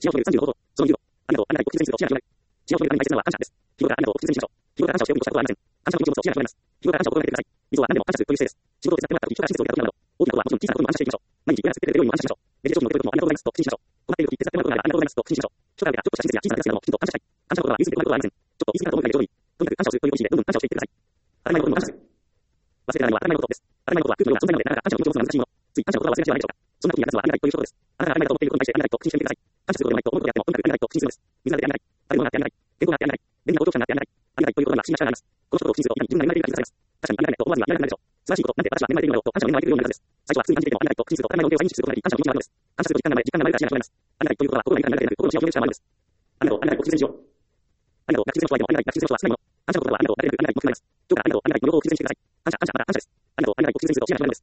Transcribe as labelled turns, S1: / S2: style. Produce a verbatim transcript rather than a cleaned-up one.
S1: 幸せさんじゅうの方法、そのにじゅうありがとう、ありがとう、ご寄付についてを知らないこと。幸せがない大切なのは感謝です。日頃からありがとう、ご寄付にしましょう。日頃から感謝をしておくことはありません。感謝の気持ちを知らないことになります。日頃から感謝を心がけてください。水は何でも感謝するという姿勢です。仕事を手伝ってもらった時、人から親切をいただくことなど、大きなことはもちろん小さなことにも感謝していきましょう。毎日親が作ってくれる料理にも感謝しましょう。レジで商品を受け取ることもありがとうございますと口にしましょう。困っている時、手伝ってもらうことがありがとうございますと口にしましょう。初回からちょっとした親切や小さな手伝いでもきちんと感謝したい。感謝のことは言い過ぎて困ることはありません。ちょっと言い過ぎたと思うくらいでちょうどいい。とにかく感謝をするというご自身でどんどん感謝をしていってください。当たり前のことにも感謝する。忘れてないのは当たり前のことです。当たり前のことは空気のような存在なので、なかなか感謝の気持ちを持つのは難しいもの。つい感謝のことは忘れがちではないでしょうか。そんな時に私はありがたいということです。あなたがありがとうと思っていることに対してありがたいと口にしてみてください。感謝することでもないと思うことであっても、とにかくありがたいと口にするのです。水が出てありがたい。食べ物があってありがたい。健康があってありがたい。便利な交通機関があってありがたい。ありがたいということには不思議な力があります。この一言を口にすると、今に自分が恵まれているから気づかされます。確かにありがたいと思わずには言われないでしょう。素晴らしいこと、なんて私は恵まれているのだろうと感謝を恵まれているようになるはずです。最初は普通に感じていてもありがたいと口にすると当たり前の恩恵を認識することができ、感謝の気持ちが上がるのです。感謝すると実感が生まれ、実感が生まれるから幸せになります。ありがたいということは心が豊かになるだけでなく、心の幸せを表現したものです。ありがとう、ありがたいと口にしよう。ありがとう、が口にしようとは言ってもありがたいが口にしようとはしないもの。感謝のことはありがとう、ありがたい、ありがたいと含まれます。今日からありがとう、ありがたいと喜びを口にしてください。感謝、感謝、感謝です。ありがとう、ありがたいと口にすると幸せになるのです。